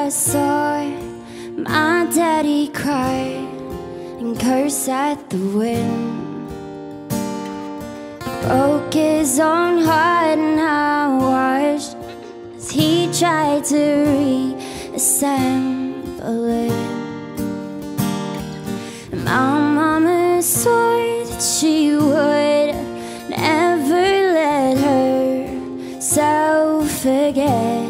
saw my daddy cry and curse at the wind. Broke his own heart and I watched as he tried to reassemble it. And my mama swore that she would never let herself forget.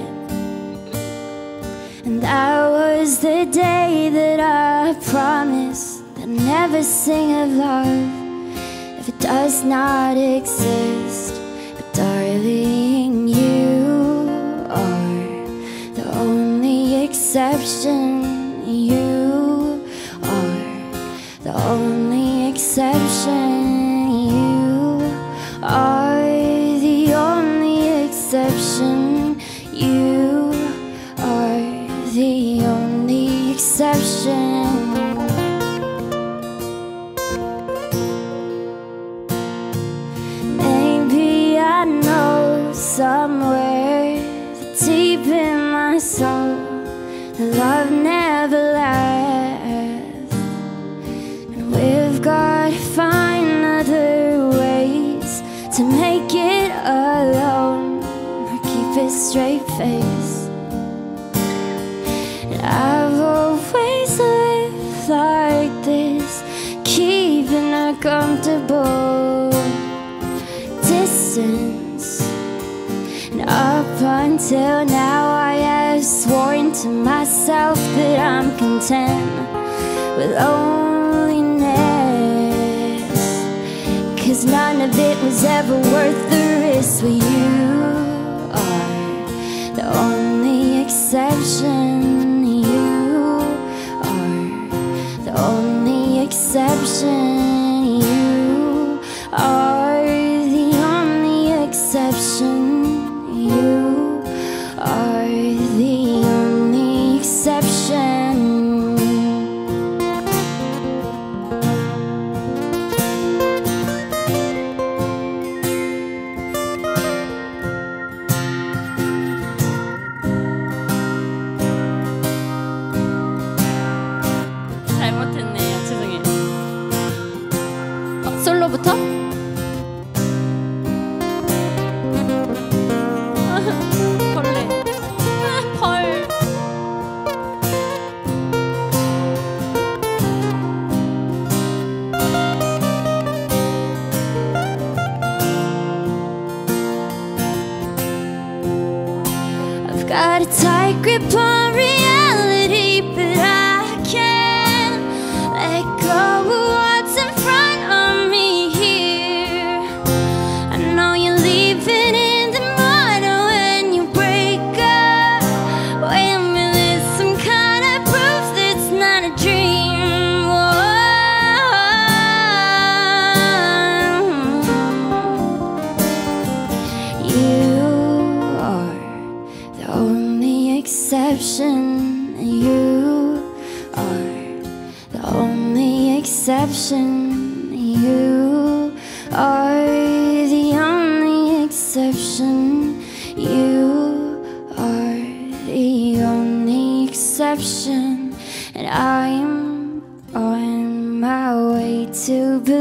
And that was the day that I promised that I'd never sing of love if it does not exist. But darling, you are the only exception. You are the only exception. You are the only exception. You are the only exception. Maybe I know somewhere deep in my soul that love never lasts, and we've got to find other ways to make it alone or keep a straight face. And I've always lived like this, keeping a comfortable distance. And up until now I have sworn to myself that I'm content with loneliness, 'cause none of it was ever worth the risk. But you are the only exception. You are the only exception. You are the only exception. You are the only exception. 잘못했네요. 죄송해요. 솔로부터? 벌레. 벌. I've got a tight grip on reality, but I can't let go of what's in front of me here. I know you're leaving in the morning when you break up. Wait a minute, some kind of proof that's not a dream. Whoa. You are the only exception. You are the only exception. You are the only exception. You are the only exception. And I'm on my way to believe